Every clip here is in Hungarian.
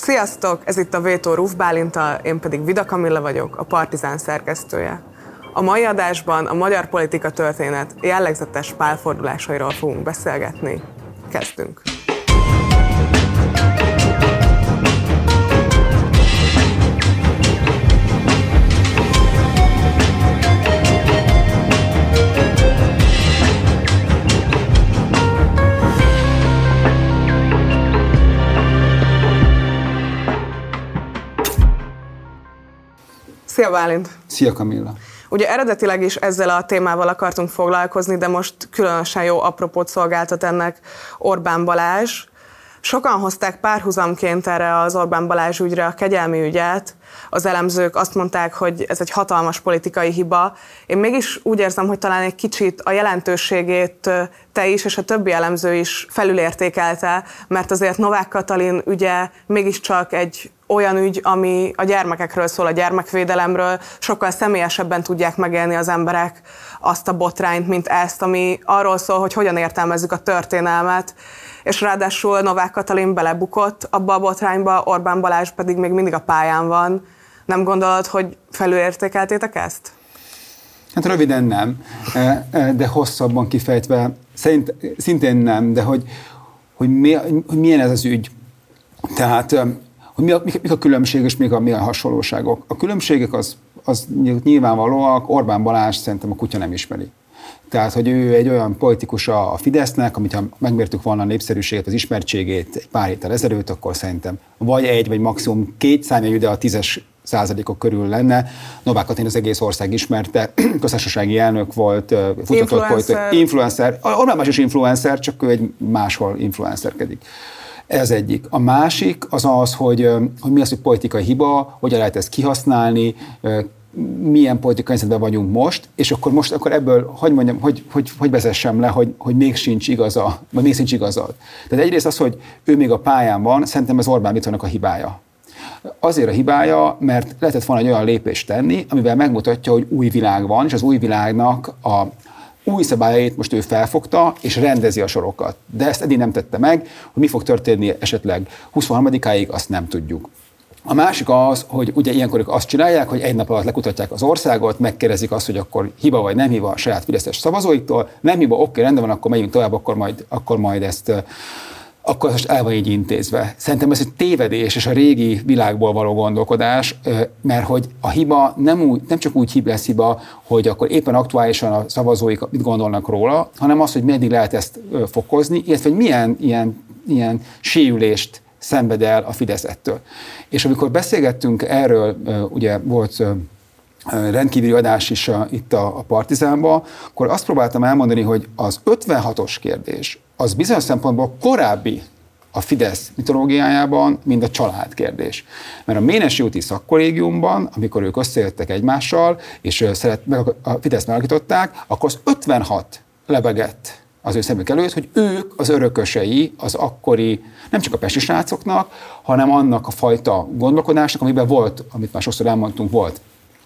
Sziasztok! Ez itt a Vétó Ruf Bálintal, én pedig Vida Kamilla vagyok, a Partizán szerkesztője. A mai adásban a magyar politika történet jellegzetes pálfordulásairól fogunk beszélgetni. Kezdünk! Szia Bálint! Szia Kamilla! Ugye eredetileg is ezzel a témával akartunk foglalkozni, de most különösen jó apropót szolgáltat ennek Orbán Balázs. Sokan hozták párhuzamként erre az Orbán Balázs ügyre a kegyelmi ügyet. Az elemzők azt mondták, hogy ez egy hatalmas politikai hiba. Én mégis úgy érzem, hogy talán egy kicsit a jelentőségét te is, és a többi elemző is felülértékelte, mert azért Novák Katalin ügye mégiscsak egy olyan ügy, ami a gyermekekről szól, a gyermekvédelemről, sokkal személyesebben tudják megélni az emberek azt a botrányt, mint ezt, ami arról szól, hogy hogyan értelmezzük a történelmet, és ráadásul Novák Katalin belebukott abba a botrányba, Orbán Balázs pedig még mindig a pályán van. Nem gondolod, hogy felülértékeltétek ezt? Hát röviden nem, de hosszabban kifejtve szintén nem, de hogy milyen ez az ügy. Tehát hogy mik a különbség és mi a hasonlóságok. A különbségek az nyilvánvalóak, Orbán Balázs szerintem a kutya nem ismeri. Tehát, hogy ő egy olyan politikus a Fidesznek, amit ha megmértük volna a népszerűséget, az ismertségét egy pár héttel ezelőtt, akkor szerintem vagy egy, vagy maximum két, számjegyű, de a 10-es százalékok körül lenne. Novák Katalin az egész ország ismerte, köztársasági elnök volt, futtatott influencer. Orbán Balázs is influencer, csak ő egy máshol influencerkedik. Ez egyik. A másik az, hogy mi az, hogy politikai hiba, hogyan lehet ezt kihasználni, milyen politikai helyzetben vagyunk most, és akkor ebből, hogy vezessem le, hogy még sincs igaza, vagy még sincs igazad. Tehát egyrészt az, hogy ő még a pályán van, szerintem ez Orbán Viktornak a hibája. Azért a hibája, mert lehetett volna egy olyan lépést tenni, amivel megmutatja, hogy új világ van, és az új világnak a új szabályait most ő felfogta, és rendezi a sorokat. De ezt eddig nem tette meg, hogy mi fog történni esetleg 23-áig, azt nem tudjuk. A másik az, hogy ugye ilyenkor ők azt csinálják, hogy egy nap alatt lekutatják az országot, megkérdezik azt, hogy akkor hiba vagy nem hiba a saját fideszes szavazóiktól, nem hiba, oké, rendben van, akkor megyünk tovább, akkor majd ezt akkor most el van így intézve. Szerintem ez egy tévedés, és a régi világból való gondolkodás, mert hogy a hiba nem csak úgy lesz hiba, hogy akkor éppen aktuálisan a szavazóik mit gondolnak róla, hanem az, hogy meddig lehet ezt fokozni, illetve hogy milyen ilyen sérülést szenved el a Fidesz ettől. És amikor beszélgettünk erről, ugye volt rendkívüli adás is itt a Partizánban, akkor azt próbáltam elmondani, hogy az 56-os kérdés az bizonyos szempontból korábbi a Fidesz mitológiájában, mint a családkérdés. Mert a Ménesi úti szakkollégiumban, amikor ők összejöttek egymással, és a Fideszt megalakították, akkor az 56 lebegett az ő szemük előtt, hogy ők az örökösei az akkori, nem csak a pesti srácoknak, hanem annak a fajta gondolkodásnak, amiben volt, amit már sokszor elmondtunk, volt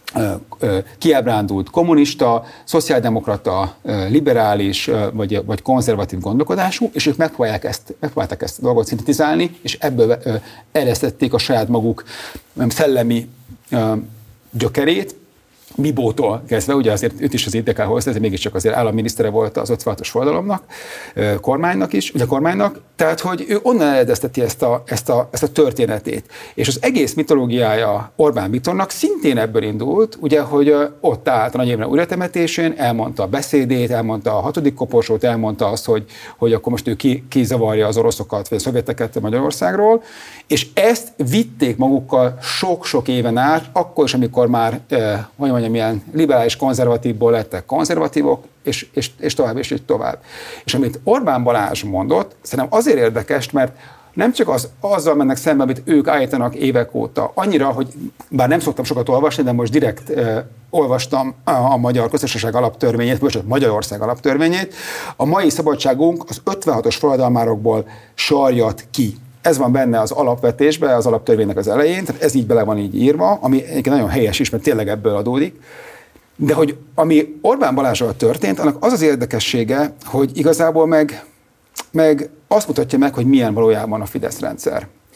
kiábrándult kommunista, szociáldemokrata, liberális vagy konzervatív gondolkodású, és ők megpróbálták ezt a dolgot szintetizálni, és ebből eresztették a saját maguk szellemi gyökerét, Bibótól kezdve, ugye azért őt is az IDK-hoz hozta, de mégiscsak azért államminisztere volt az 56-os forradalomnak, kormánynak, tehát hogy ő onnan eredezteti ezt a történetét. És az egész mitológiája Orbán Viktornak szintén ebből indult, ugye, hogy ott állt a Nagy Imre újratemetésén, elmondta a beszédét, elmondta a 6. koporsót, elmondta azt, hogy akkor most ő kizavarja az oroszokat, vagy a szovjeteket Magyarországról, és ezt vitték magukkal sok-sok éven át, akkor is, amikor már, milyen liberális konzervatívból lettek konzervatívok, és tovább, és így tovább. És amit Orbán Balázs mondott, szerintem azért érdekes, mert nem csak azzal mennek szembe, amit ők állítanak évek óta, annyira, hogy bár nem szoktam sokat olvasni, de most direkt olvastam a Magyar Köztársaság alaptörvényét, vagy Magyarország alaptörvényét, a mai szabadságunk az 56-os forradalmárokból sarjad ki. Ez van benne az alapvetésben, az alaptörvénynek az elején, tehát ez így bele van így írva, ami egyébként nagyon helyes is, mert tényleg ebből adódik. De hogy ami Orbán Balázsral történt, annak az az érdekessége, hogy igazából meg azt mutatja meg, hogy milyen valójában a Fidesz rendszer.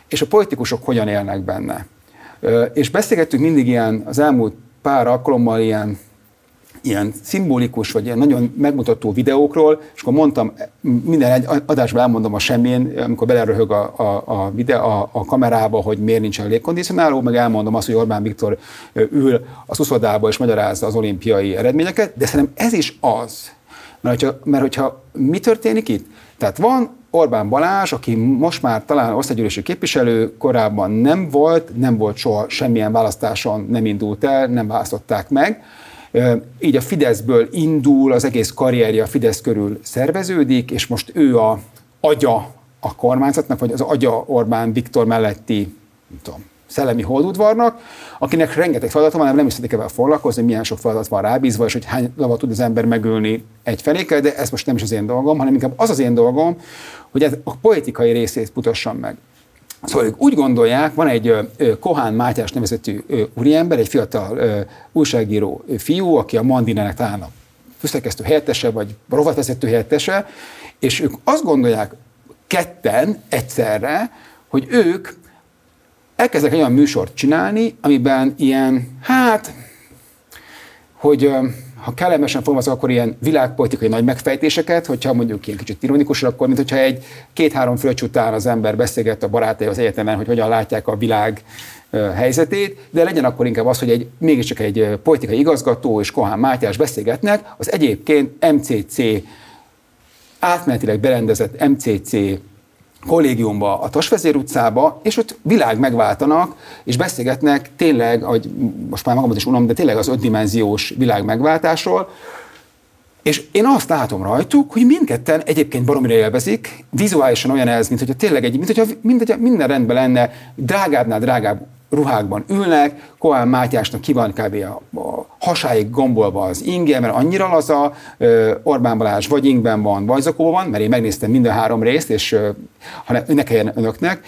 és a politikusok hogyan élnek benne. És beszélgettünk mindig ilyen, az elmúlt pár alkalommal ilyen szimbolikus, vagy ilyen nagyon megmutató videókról, és akkor mondtam, minden egy adásban elmondom a semmén, amikor beleröhög a kamerába, hogy miért nincsen légkondicionáló, meg elmondom azt, hogy Orbán Viktor ül az uszodába és magyarázza az olimpiai eredményeket, de szerintem ez is az. Mert hogyha mi történik itt? Tehát van Orbán Balázs, aki most már talán országgyűlési képviselő, korábban nem volt soha semmilyen választáson, nem indult el, nem választották meg. Így a Fideszből indul, az egész karrierje a Fidesz körül szerveződik, és most ő a agya a kormányzatnak, vagy az agya Orbán Viktor melletti, nem tudom, szellemi holdudvarnak, akinek rengeteg feladata van, nem is szeretnék ebben foglalkozni, milyen sok feladat van rábízva, és hogy hány lava tud az ember megülni egy fenékkel, de ez most nem is az én dolgom, hanem inkább az én dolgom, hogy ez a politikai részét mutassam meg. Szóval ők úgy gondolják, van egy Kohán Mátyás nevezetű úriember, egy fiatal újságíró fiú, aki a Mandinának talán a főszerkesztő helyettese, vagy rovatvezető helyettese, és ők azt gondolják ketten egyszerre, hogy ők elkezdek egy olyan műsort csinálni, amiben ilyen, hogy ha kellemesen fogalmazok, akkor ilyen világpolitikai nagy megfejtéseket, hogyha mondjuk ilyen kicsit ironikus, akkor mint hogyha egy 2-3 fröccs után az ember beszélget a barátai az egyetemen, hogy hogyan látják a világ helyzetét, de legyen akkor inkább az, hogy mégiscsak egy politikai igazgató és Kohán Mátyás beszélgetnek, az egyébként MCC, átmenetileg berendezett MCC kollégiumba, a Tasvezér utcába, és ott világ megváltanak, és beszélgetnek tényleg, most már magamat is unom, de tényleg az 5-dimenziós világ megváltásról, és én azt látom rajtuk, hogy mindketten egyébként baromira élvezik, vizuálisan olyan ez, mint hogyha tényleg mint hogyha minden rendben lenne, drágábbnál drágább ruhákban ülnek, Kohán Mátyásnak ki van kb. A hasáig gombolva az inge, mert annyira laza, Orbán Balázs vagy ingben van, vagy zakóban van, mert én megnéztem minden 3 részt, és ne kelljen önöknek,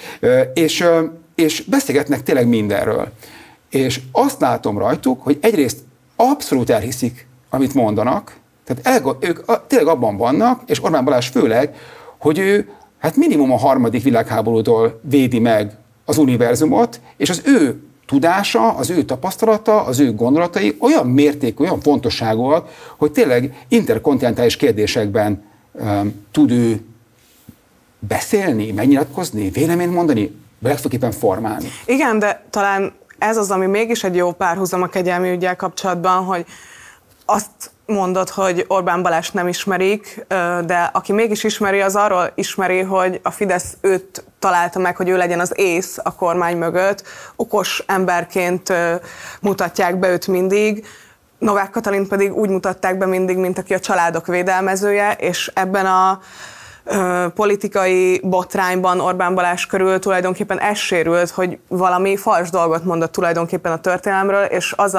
és beszélgetnek tényleg mindenről. És azt látom rajtuk, hogy egyrészt abszolút elhiszik, amit mondanak, tehát ők tényleg abban vannak, és Orbán Balázs főleg, hogy ő minimum a 3. világháborútól védi meg az univerzumot, és az ő tudása, az ő tapasztalata, az ő gondolatai olyan mértékű, olyan fontosságúak, hogy tényleg interkontinentális kérdésekben tud ő beszélni, megnyilatkozni, véleményt mondani, legfőképpen formálni. Igen, de talán ez az, ami mégis egy jó párhuzam a kegyelmi üggyel kapcsolatban, hogy azt mondod, hogy Orbán Balást nem ismerik, de aki mégis ismeri, az arról ismeri, hogy a Fidesz őt találta meg, hogy ő legyen az ész a kormány mögött. Okos emberként mutatják be őt mindig. Novák Katalint pedig úgy mutatták be mindig, mint aki a családok védelmezője, és ebben a politikai botrányban Orbán Balázs körül tulajdonképpen ez sérült, hogy valami fals dolgot mondott tulajdonképpen a történelemről, és az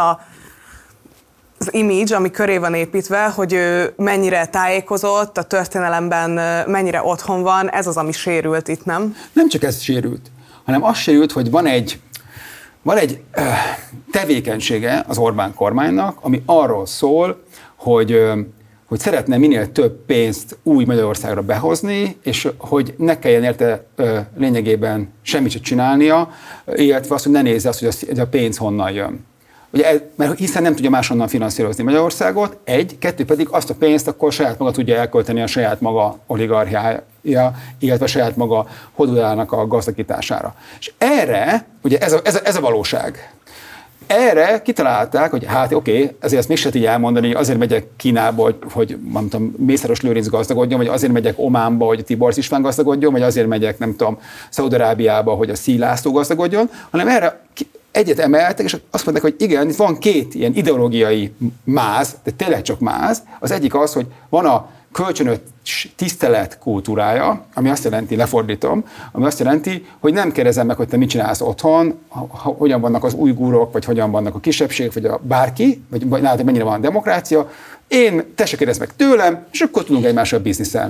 az image, ami köré van építve, hogy ő mennyire tájékozott, a történelemben mennyire otthon van, ez az, ami sérült itt, nem? Nem csak ez sérült, hanem az sérült, hogy van egy tevékenysége az Orbán kormánynak, ami arról szól, hogy szeretne minél több pénzt új Magyarországra behozni, és hogy ne kelljen érte lényegében semmit sem csinálnia, illetve azt, hogy ne nézze azt, hogy a pénz honnan jön. Ugye, mert hiszen nem tudja máshonnan finanszírozni Magyarországot, 1, 2 pedig azt a pénzt akkor saját maga tudja elkölteni a saját maga oligarchiája, illetve a saját maga hodulának a gazdagítására. És erre, ugye ez a valóság. Erre kitalálták, hogy oké, ezért ezt még se tudja elmondani, azért megyek Kínába, hogy mondtam, Mészáros Lőrinc gazdagodjon, vagy azért megyek Ománba, hogy Tibor István gazdagodjon, vagy azért megyek, nem tudom, Szaúd-Arábiába, hogy a Szíj László gazdagodjon, hanem erre egyet emeltek, és azt mondták, hogy igen, itt van 2 ilyen ideológiai máz, de tényleg csak máz. Az egyik az, hogy van a kölcsönös tisztelet kultúrája, ami azt jelenti, lefordítom, ami azt jelenti, hogy nem kérdezem meg, hogy te mit csinálsz otthon, hogyan vannak az ujgurok, vagy hogyan vannak a kisebbségek, vagy a bárki, vagy nálad mennyire van a demokrácia. Te se kérdezz meg tőlem, és akkor tudunk egymással bizniszelni.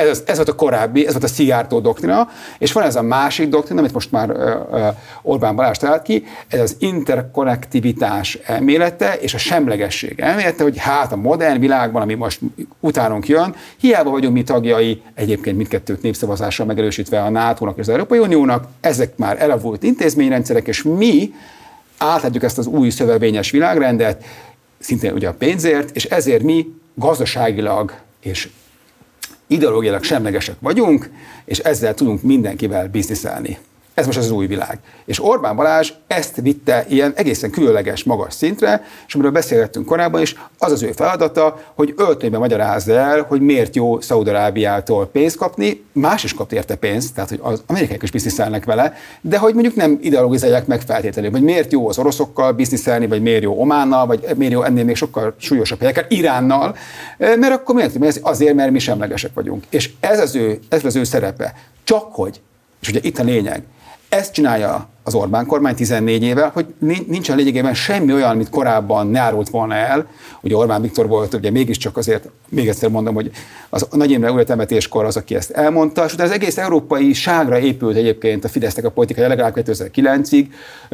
Ez volt a korábbi, ez volt a Szijjártó doktrina, és van ez a másik doktrina, amit most már Orbán Balázs talált ki, ez az interkonnektivitás elmélete és a semlegesség elmélete, hogy hát a modern világban, ami most utánunk jön, hiába vagyunk mi tagjai, egyébként mindkettőt népszavazással megerősítve a NATO-nak és az Európai Uniónak, ezek már elavult intézményrendszerek, és mi átlátjuk ezt az új szövevényes világrendet, szintén ugye a pénzért, és ezért mi gazdaságilag és ideológiailag semlegesek vagyunk, és ezzel tudunk mindenkivel bizniszelni. Ez most az új világ. És Orbán Balázs ezt vitte ilyen egészen különleges, magas szintre, és amiről beszélgettünk korábban is, az az ő feladata, hogy öltönyben magyarázza el, hogy miért jó Szaúd-Arábiától pénzt kapni, más is kap érte pénzt, tehát hogy az amerikaiak is bizniszelnek vele, de hogy mondjuk nem ideologizálják meg feltétlenül, hogy miért jó az oroszokkal bizniszelni, vagy miért jó Ománnal, vagy miért jó ennél még sokkal súlyosabb helyekkel, Iránnal, mert akkor miért? Azért, mert mi semlegesek vagyunk. És ez az ő szerepe. Csak hogy, és ugye itt a lényeg, ezt csinálja az Orbán kormány 14 éve, hogy nincsen lényegében semmi olyan, amit korábban ne árult volna el. Ugye Orbán Viktor volt, ugye mégiscsak azért, még egyszer mondom, hogy az Nagy Imre újratemetéskor az, aki ezt elmondta, és utána az egész európai ságra épült egyébként a Fidesznek a politikai legalább 2009-ig,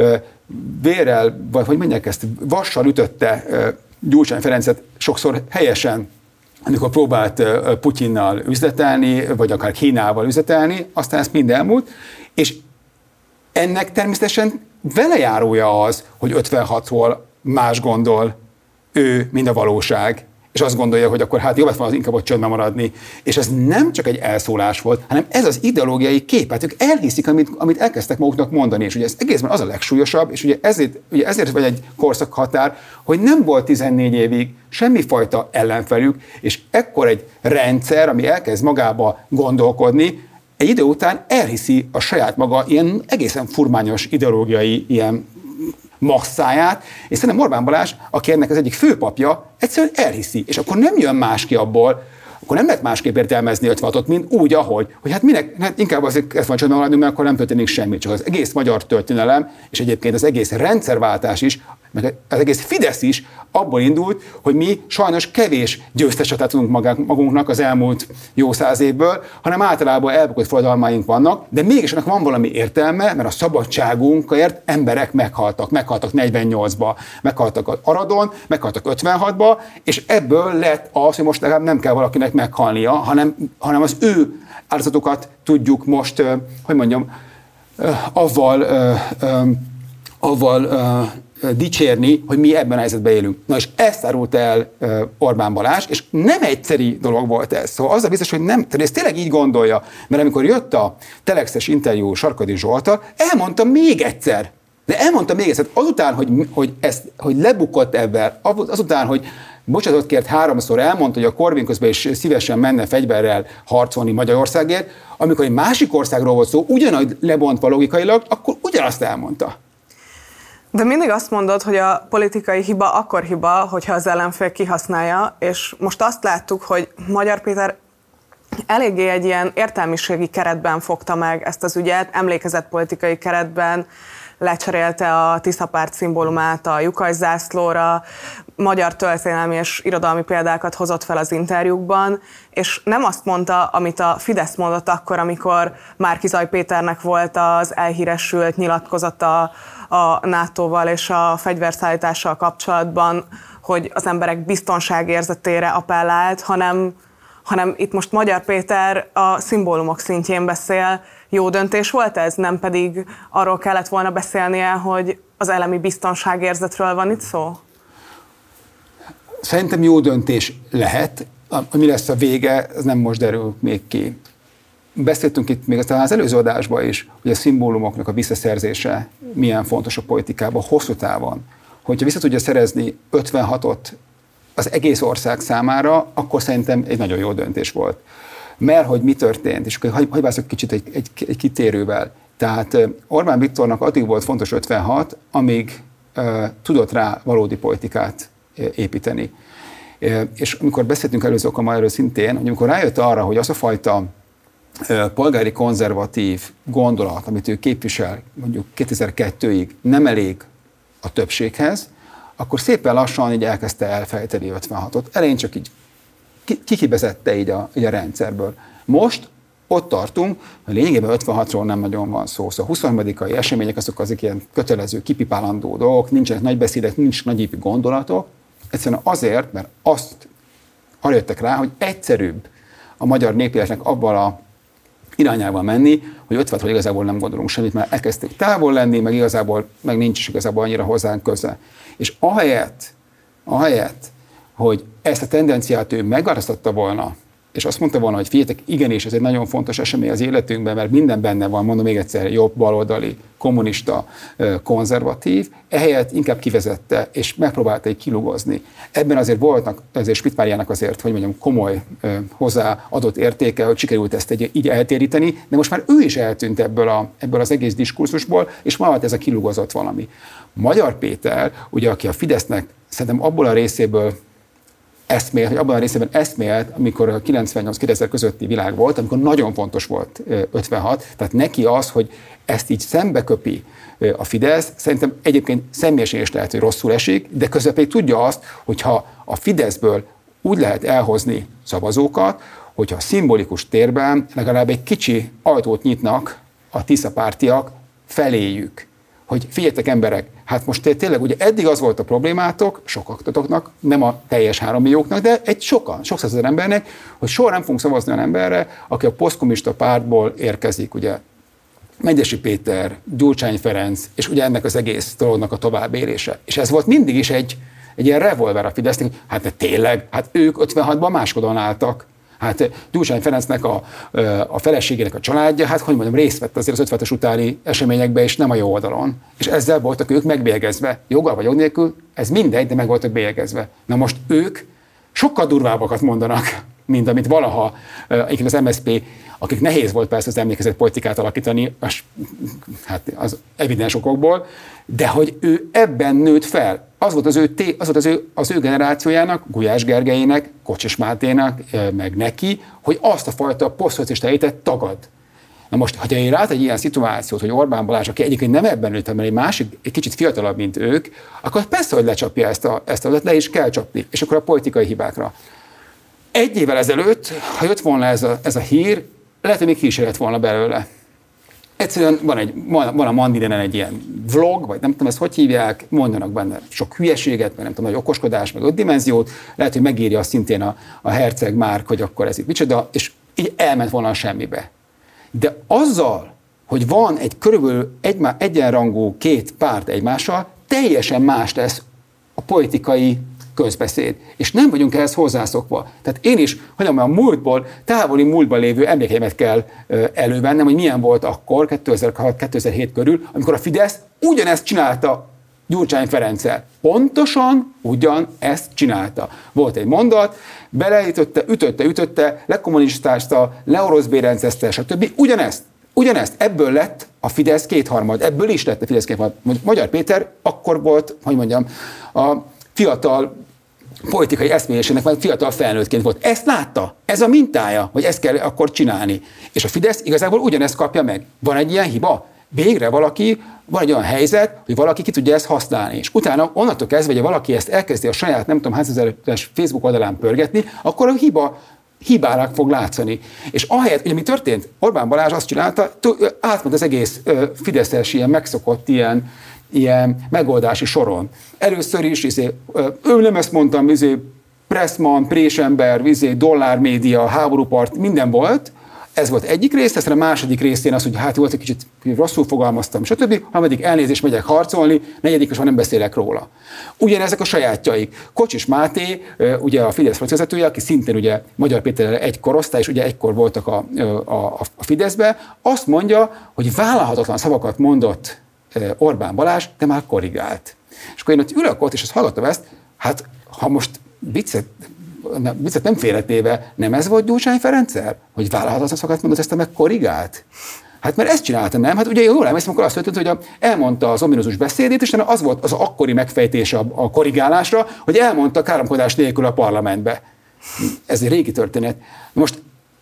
vérrel, vagy hogy mondják ezt, vassal ütötte Gyurcsány Ferencet sokszor helyesen, amikor próbált Putyinnal üzletelni, vagy akár Kínával üzletelni, aztán ezt mind elmúlt, és ennek természetesen velejárója az, hogy 56-ról más gondol ő, mint a valóság, és azt gondolja, hogy akkor hát jobb van az inkább ott csöndben maradni. És ez nem csak egy elszólás volt, hanem ez az ideológiai kép. Hát ők elhiszik, amit elkezdtek maguknak mondani, és ugye ez egészben az a legsúlyosabb, és ugye ezért vagy egy korszakhatár, hogy nem volt 14 évig semmifajta ellenfelük, és ekkor egy rendszer, ami elkezd magába gondolkodni, egy idő után elhiszi a saját maga ilyen egészen furmányos ideológiai ilyen masszáját, és szerintem Orbán Balázs, aki ennek az egyik főpapja, egyszerűen elhiszi, és akkor nem jön más ki abból, akkor nem lehet másképp értelmezni 56-ot, mint úgy, ahogy, hogy hát minek, hát inkább azért ezt van csodálni, mert akkor nem történik semmi, csak az egész magyar történelem, és egyébként az egész rendszerváltás is, meg az egész Fidesz is abból indult, hogy mi sajnos kevés győztes csatát tudunk magunknak az elmúlt jó 100 évből, hanem általában elbukott forradalmaink vannak, de mégis ennek van valami értelme, mert a szabadságunkért emberek meghaltak 48-ba, meghaltak az Aradon, meghaltak 56-ba, és ebből lett az, hogy most legalább nem kell valakinek meghalnia, hanem az ő áldozatokat tudjuk most, hogy mondjam, avval dicsérni, hogy mi ebben a helyzetben élünk. Na és ezt árult el Orbán Balázs, és nem egyszeri dolog volt ez. Szóval az a biztos, hogy nem, tehát ez tényleg így gondolja, mert amikor jött a telexes interjú Sarkady Zsolttal, elmondta még egyszer, azután, hogy lebukott ebben, azután, hogy bocsánatot kért 3-szor, elmondta, hogy a Korvin közben is szívesen menne fegyverrel harcolni Magyarországért, amikor egy másik országról volt szó, ugyanúgy lebontva logikailag, akkor ugyanazt elmondta. De mindig azt mondod, hogy a politikai hiba akkor hiba, hogyha az ellenfél kihasználja, és most azt láttuk, hogy Magyar Péter eléggé egy ilyen értelmiségi keretben fogta meg ezt az ügyet, emlékezetpolitikai keretben, lecserélte a Tisza párt szimbólumát a lyukaszászlóra, magyar történelmi és irodalmi példákat hozott fel az interjúkban, és nem azt mondta, amit a Fidesz mondott akkor, amikor Márki-Zay Péternek volt az elhíresült nyilatkozata a NATO-val és a fegyverszállítással kapcsolatban, hogy az emberek biztonságérzetére appellált, hanem itt most Magyar Péter a szimbólumok szintjén beszél. Jó döntés volt ez? Nem pedig arról kellett volna beszélnie, hogy az elemi biztonságérzetről van itt szó? Szerintem jó döntés lehet. Mi lesz a vége, ez nem most derül még ki. Beszéltünk itt még aztán az előző adásban is, hogy a szimbólumoknak a visszaszerzése milyen fontos a politikában, hosszú távon. Hogyha vissza tudja szerezni 56-ot az egész ország számára, akkor szerintem egy nagyon jó döntés volt. Mert hogy mi történt, és akkor hagyj válaszok kicsit egy kitérővel. Tehát Orbán Viktornak addig volt fontos 56, amíg tudott rá valódi politikát építeni. És amikor beszéltünk előző alkalommal erről szintén, hogy amikor rájött arra, hogy az a fajta polgári konzervatív gondolat, amit ő képvisel mondjuk 2002-ig nem elég a többséghez, akkor szépen lassan így elkezdte elfejteni 56-ot. Elején csak így kikibezette így a rendszerből. Most ott tartunk, hogy lényegében 56-ról nem nagyon van szó. Szóval a 23. események azok ilyen kötelező, kipipálandó dolgok, nincsenek nagy beszédek, nincs nagyépű gondolatok. Egyszerűen azért, mert arra jöttek rá, hogy egyszerűbb a magyar népéletnek abban a irányával menni, hogy 56-ról igazából nem gondolunk semmit, mert elkezdték távol lenni, meg igazából meg nincs is igazából annyira hozzánk köze. És ahelyett, hogy ezt a tendenciát ő megváltoztatta volna, és azt mondta volna, hogy figyeljetek, igenis, ez egy nagyon fontos esemény az életünkben, mert minden benne van, mondom még egyszer, jobb, baloldali, kommunista, konzervatív, ehelyett inkább kivezette, és megpróbálta így kilugozni. Ebben azért voltak, azért Spitmáriának azért, hogy mondjam, komoly hozzáadott értéke, hogy sikerült ezt így eltéríteni, de most már ő is eltűnt ebből az egész diskurzusból, és már ez a kilugozott valami. Magyar Péter, ugye, aki a Fidesznek szerintem abból a részéből eszmélt, hogy abban a részében eszmélt, amikor a 98-2000 közötti világ volt, amikor nagyon fontos volt 56, tehát neki az, hogy ezt így szembeköpi a Fidesz, szerintem egyébként személyesen is lehet, hogy rosszul esik, de közben pedig tudja azt, hogyha a Fideszből úgy lehet elhozni szavazókat, hogyha a szimbolikus térben legalább egy kicsi ajtót nyitnak a Tisza pártiak feléjük. Hogy figyeljetek emberek, hát most tényleg ugye eddig az volt a problémátok, sokaktatoknak, nem a teljes 3 millióknak, de sok százezer embernek, hogy soha nem fogunk szavazni olyan emberre, aki a posztkommunista pártból érkezik, ugye Megyesi Péter, Gyurcsány Ferenc, és ugye ennek az egész dolognak a továbbélése. És ez volt mindig is egy ilyen revolver a Fidesznek, hát de tényleg, hát ők 56-ban máskodon álltak. Hát Gyurcsány Ferencnek a feleségének a családja, hát hogy mondjam, részt vett azért az 56-os utáni eseményekben, és nem a jó oldalon. És ezzel voltak ők megbélyegezve. Joggal vagy jog nélkül, ez mindegy, de meg voltak bélyegezve. Na most ők sokkal durvábbakat mondanak, mint amit valaha az MSZP, akik nehéz volt persze az emlékezett politikát alakítani, hát az evidens okokból, de hogy ő ebben nőtt fel. Az volt az ő generációjának, Gulyás Gergelyének, Kocsis Máténak, meg neki, hogy azt a fajta posztszocialista étet tagad. Na most, ha én rát egy ilyen szituációt, hogy Orbán Balázs, aki egyébként nem ebben nőtt, mert egy másik, egy kicsit fiatalabb, mint ők, akkor persze, hogy lecsapja ezt le is kell csapni, és akkor a politikai hibákra. Egy évvel ezelőtt, ha jött volna ez a hír, lehet, hogy még ki is lett volna belőle. Egyszerűen van a Mandinen egy ilyen vlog, vagy nem tudom ezt hogy hívják, mondanak benne sok hülyeséget, meg nem tudom, nagy okoskodás, meg 5 dimenziót, lehet, hogy megírja azt szintén a Herceg Márk, hogy akkor ez itt micsoda, és így elment volna a semmibe. De azzal, hogy van egy körülbelül egyenrangú 2 párt egymással, teljesen más lesz a politikai közbeszéd. És nem vagyunk ehhez hozzászokva. Tehát én is, hogy a távoli múltban lévő emlékeimet kell elővennem, hogy milyen volt akkor, 2006-2007 körül, amikor a Fidesz ugyanezt csinálta Gyurcsány Ferenccel. Pontosan ugyanezt csinálta. Volt egy mondat, beleütötte, ütötte, lekommunistázta, leoroszbérencezte, stb. Ugyanezt. Ebből lett a Fidesz 2/3. Ebből is lett a Fidesz 2/3. Magyar Péter akkor volt, hogy mondjam, a fiatal politikai eszmélésének, vagy fiatal felnőttként volt. Ezt látta, ez a mintája, hogy ezt kell akkor csinálni. És a Fidesz igazából ugyanezt kapja meg. Van egy ilyen hiba? Végre van egy olyan helyzet, hogy valaki ki tudja ezt használni. És utána onnantól kezdve, hogy valaki ezt elkezdi a saját, nem tudom, hány ezeres Facebook oldalán pörgetni, akkor a hibának fog látszani. És ahelyett, ugye mi történt? Orbán Balázs azt csinálta, átment az egész fideszes ilyen megszokott ilyen megoldási soron. Először is, ő nem ezt mondtam, Pressman, Présember, dollármédia, háborúpart, minden volt. Ez volt egyik rész, aztán a második részén az, hogy hát volt egy kicsit rosszul fogalmaztam, stb. Harmadik elnézést, megyek harcolni, negyedik, és már nem beszélek róla. Ugyanezek a sajátjaik. Kocsis Máté, ugye a Fidesz vezetője, aki szintén ugye Magyar Péterrel egy korosztály, és ugye egykor voltak a Fideszbe, azt mondja, hogy vállalhatatlan szavakat mondott Orbán Balázs, de már korrigált. És akkor én ott ülök ott, és azt hallgattam ezt, hát ha most viccet nem félretéve, nem ez volt Gyurcsány Ferenccel? Hogy vállalhatatlan szavakat mondott, ezt meg korrigált? Hát mert ezt csinálta, nem? Hát ugye jól emlékszem, akkor azt történt, hogy elmondta az ominózus beszédét, és az volt az akkori megfejtése a korrigálásra, hogy elmondta káromkodás nélkül a parlamentbe. Ez egy régi történet. Most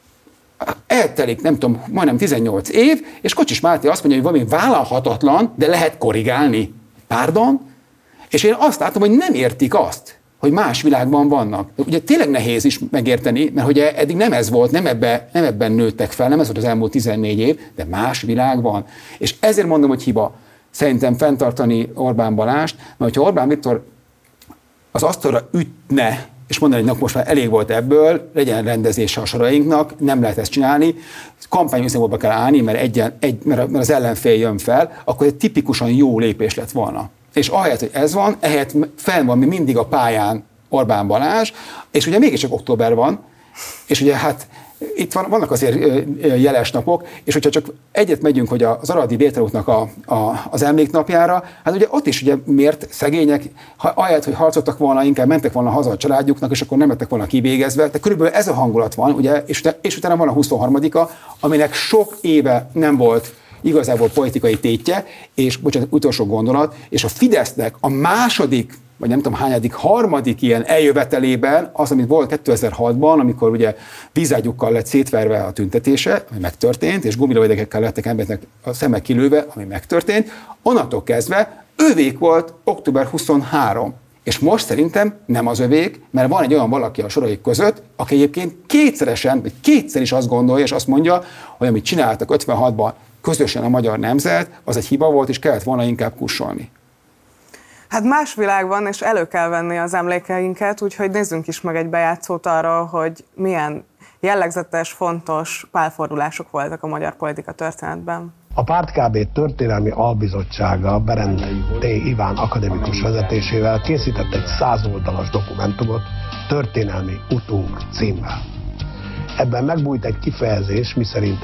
eltelik, nem tudom, majdnem 18 év, és Kocsis Máté azt mondja, hogy valami vállalhatatlan, de lehet korrigálni. Pardon? És én azt látom, hogy nem értik azt, hogy más világban vannak. Ugye tényleg nehéz is megérteni, mert ugye eddig nem ez volt, nem ebben nőttek fel, nem ez volt az elmúlt 14 év, de más világ van. És ezért mondom, hogy hiba szerintem fenntartani Orbán Balást, mert hogyha Orbán Viktor az asztalra ütne, és mondani, hogy most már elég volt ebből, legyen rendezése a sorainknak, nem lehet ezt csinálni, kampányüzemóba kell állni, mert az ellenfél jön fel, akkor egy tipikusan jó lépés lett volna. És ahelyett, hogy ez van, ehelyett fenn van mindig a pályán Orbán Balázs, és ugye mégiscsak október van, és ugye hát itt vannak azért jeles napok, és hogyha csak egyet megyünk, hogy az Aradi Vételútnak az emléknapjára, hát ugye ott is ugye miért szegények, ahelyett, hogy harcoltak volna, inkább mentek volna haza a családjuknak, és akkor nem lettek volna kivégezve. De körülbelül ez a hangulat van, ugye, és utána van a 23-a, aminek sok éve nem volt igazából politikai tétje, és bocsánat, utolsó gondolat, és a Fidesznek a második, vagy nem tudom hányadik, harmadik ilyen eljövetelében, az, amit volt 2006-ban, amikor ugye vízágyukkal lett szétverve a tüntetése, ami megtörtént, és gumilövedékekkel lettek embereknek a szemek kilőve, ami megtörtént, onnantól kezdve övék volt október 23. És most szerintem nem az övék, mert van egy olyan valaki a soraik között, aki egyébként kétszer is azt gondolja, és azt mondja, hogy amit csináltak 56-ban közösen a magyar nemzet, az egy hiba volt, és kellett volna inkább kussolni. Hát más világ van, és elő kell venni az emlékeinket, úgyhogy nézzünk is meg egy bejátszót arról, hogy milyen jellegzetes, fontos pálfordulások voltak a magyar politika történetben. A Párt KB történelmi albizottsága Berendei T. Iván akadémikus vezetésével készített egy 100 oldalas dokumentumot Történelmi utunk címmel. Ebben megbújt egy kifejezés, miszerint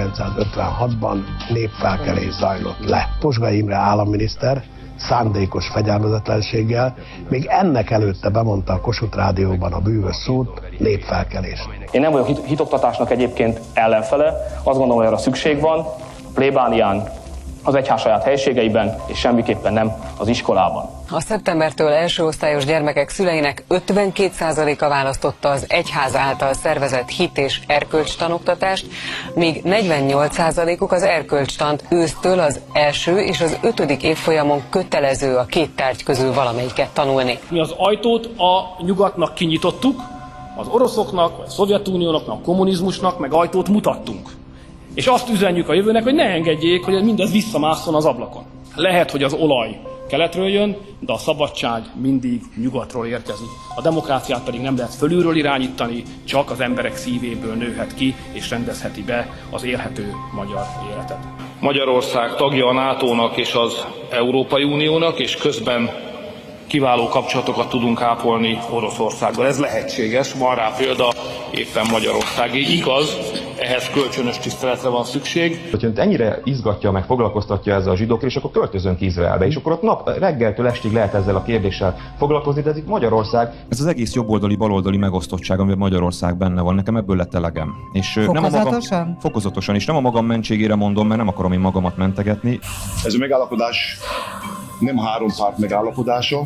1956-ban népfelkelés zajlott le. Posgai Imre államminiszter szándékos fegyelmezetlenséggel még ennek előtte bemondta a Kossuth Rádióban a bűvös szót, népfelkelést. Én nem vagyok hitoktatásnak egyébként ellenfele, azt gondolom, hogy arra szükség van, plébánián, az egyház saját helyiségeiben, és semmiképpen nem az iskolában. A szeptembertől első osztályos gyermekek szüleinek 52%-a választotta az egyház által szervezett hit- és erkölcstanoktatást, míg 48%-uk az erkölcstant ősztől az első és az 5. évfolyamon kötelező a két tárgy közül valamelyiket tanulni. Mi az ajtót a nyugatnak kinyitottuk, az oroszoknak, a Szovjetuniónak, a kommunizmusnak, meg ajtót mutattunk. És azt üzenjük a jövőnek, hogy ne engedjék, hogy mindez visszamásszon az ablakon. Lehet, hogy az olaj keletről jön, de a szabadság mindig nyugatról érkezik. A demokráciát pedig nem lehet fölülről irányítani, csak az emberek szívéből nőhet ki és rendezheti be az élhető magyar életet. Magyarország tagja a NATO-nak és az Európai Uniónak, és közben kiváló kapcsolatokat tudunk ápolni Oroszországgal. Ez lehetséges, van rá példa, éppen Magyarországé. Igaz, ehhez kölcsönös tiszteletre van szükség. Hogyha önt ennyire izgatja, meg foglalkoztatja ezzel a zsidókról, és akkor költözünk Izraelbe, és akkor ott reggeltől estig lehet ezzel a kérdéssel foglalkozni, de ez itt Magyarország. Ez az egész jobboldali, baloldali megosztottság, amiben Magyarország benne van, nekem ebből lett elegem. És fokozatosan? Fokozatosan, és nem a magam mentségére mondom, mert nem akarom én magamat mentegetni. Ez a megállapodás nem három párt megállapodása,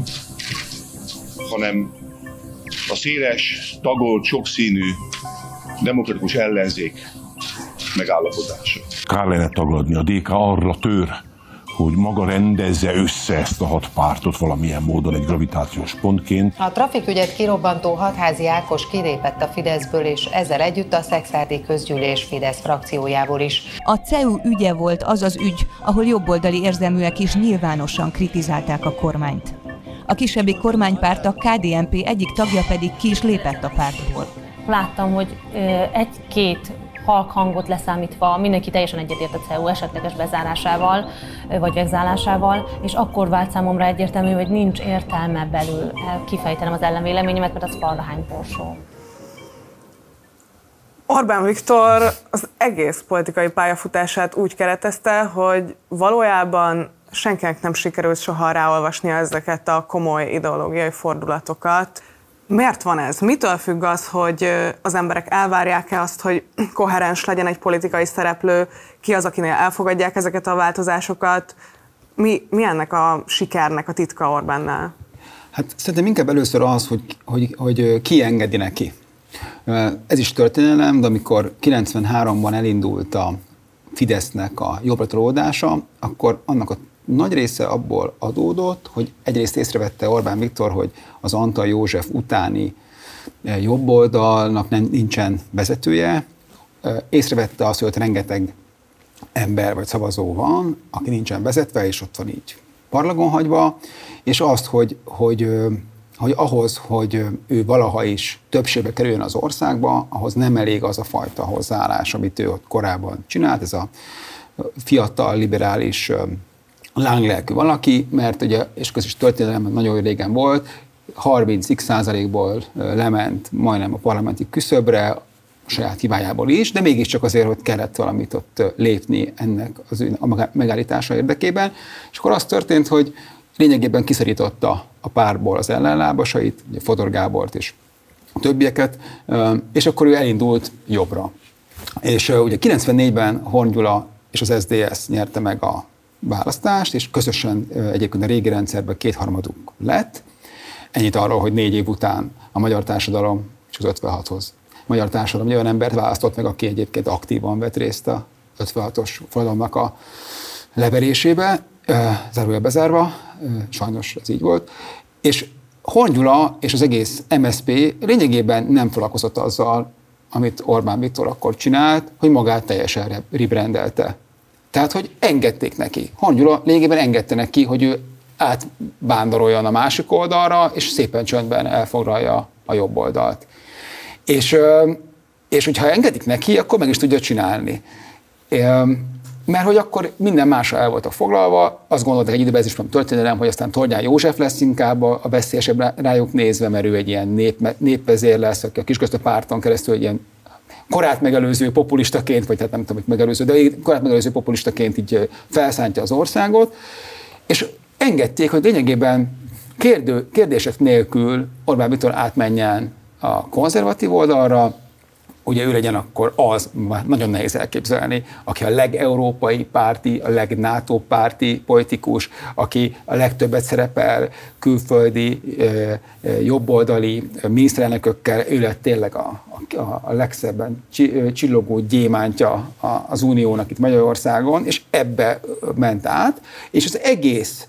hanem a széles, tagolt, sokszínű, demokratikus ellenzék megállapodása. Kár lenne tagadni, a DK arra tör, hogy maga rendezze össze ezt a 6 pártot valamilyen módon egy gravitációs pontként. A trafikügyet kirobbantó Hatházi Ákos kilépett a Fideszből, és ezzel együtt a Szekszárdi Közgyűlés Fidesz frakciójából is. A CEU ügye volt az az ügy, ahol jobboldali érzelműek is nyilvánosan kritizálták a kormányt. A kisebbik kormánypárt, a KDNP egyik tagja pedig ki is lépett a pártból. Láttam, hogy egy-két halk hangot leszámítva mindenki teljesen egyetért a CEU esetleges bezárásával vagy vegzálásával, és akkor vált számomra egyértelmű, hogy nincs értelme belül kifejtenem az ellenvéleményemet, mert az falrahány porsó. Orbán Viktor az egész politikai pályafutását úgy keretezte, hogy valójában senkinek nem sikerült soha ráolvasnia ezeket a komoly ideológiai fordulatokat. Miért van ez? Mitől függ az, hogy az emberek elvárják-e azt, hogy koherens legyen egy politikai szereplő? Ki az, akinél elfogadják ezeket a változásokat? Mi ennek a sikernek a titka Orbánnál? Hát szerintem inkább először az, hogy ki engedi neki. Ez is történelem, de amikor 93-ban elindult a Fidesznek a jobbra tolódása, akkor annak a nagy része abból adódott, hogy egyrészt észrevette Orbán Viktor, hogy az Antall József utáni jobboldalnak nincsen vezetője, észrevette azt, hogy ott rengeteg ember vagy szavazó van, aki nincsen vezetve, és ott van így parlagon hagyva, és azt, hogy ahhoz, hogy ő valaha is többségbe kerüljön az országba, ahhoz nem elég az a fajta hozzáállás, amit ő ott korábban csinált, ez a fiatal, liberális, lánglelkű valaki, mert ugye, és közös történelem nagyon régen volt, 30%-ból lement majdnem a parlamenti küszöbre, a saját hibájából is, de mégiscsak azért, hogy kellett valamit ott lépni ennek a megállítása érdekében. És akkor az történt, hogy lényegében kiszorította a pártból az ellenlábasait, ugye Fodor Gábort és a többieket, és akkor ő elindult jobbra. És ugye 94-ben Horn Gyula és az SZDSZ nyerte meg a választást, és közösen egyébként a régi rendszerben 2/3 lett. Ennyit arról, hogy 4 év után a magyar társadalom, és az 56-hoz, a magyar társadalom olyan embert választott meg, aki egyébként aktívan vett részt a 56-os forradalomnak a leverésébe, zárójel bezárva, sajnos ez így volt, és Horn Gyula és az egész MSZP lényegében nem foglalkozott azzal, amit Orbán Viktor akkor csinált, hogy magát teljesen rebrandelte. Tehát, hogy engedték neki. Horn Gyula lényegében engedte neki, hogy ő átvándoroljon a másik oldalra, és szépen csöndben elfoglalja a jobb oldalt. És hogyha engedik neki, akkor meg is tudja csinálni. Mert hogy akkor minden másra el voltak foglalva, azt gondolták egy időben, ez is történelem, hogy aztán Tordján József lesz inkább a veszélyesebb rájuk nézve, mert ő egy ilyen népvezér lesz, aki a Kisgazdapárton keresztül egy ilyen korát megelőző populistaként, vagy hát nem tudom, hogy megelőző, de korát megelőző populistaként így felszántja az országot, és engedték, hogy lényegében kérdések nélkül Orbán Viktor átmenjen a konzervatív oldalra, ugye ő legyen akkor az, nagyon nehéz elképzelni, aki a legeurópai párti, a legnátó párti politikus, aki a legtöbbet szerepel külföldi, jobboldali miniszterelnökökkel, ő lett tényleg a legszebben csillogó gyémántja az uniónak itt Magyarországon, és ebbe ment át, és az egész